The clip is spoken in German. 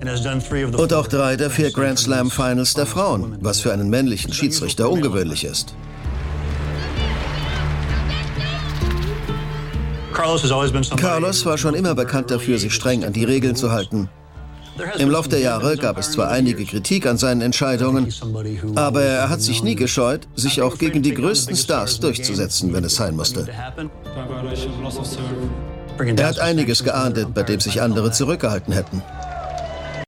Und auch 3 der 4 Grand Slam Finals der Frauen, was für einen männlichen Schiedsrichter ungewöhnlich ist. Carlos war schon immer bekannt dafür, sich streng an die Regeln zu halten. Im Lauf der Jahre gab es zwar einige Kritik an seinen Entscheidungen, aber er hat sich nie gescheut, sich auch gegen die größten Stars durchzusetzen, wenn es sein musste. Er hat einiges geahndet, bei dem sich andere zurückgehalten hätten.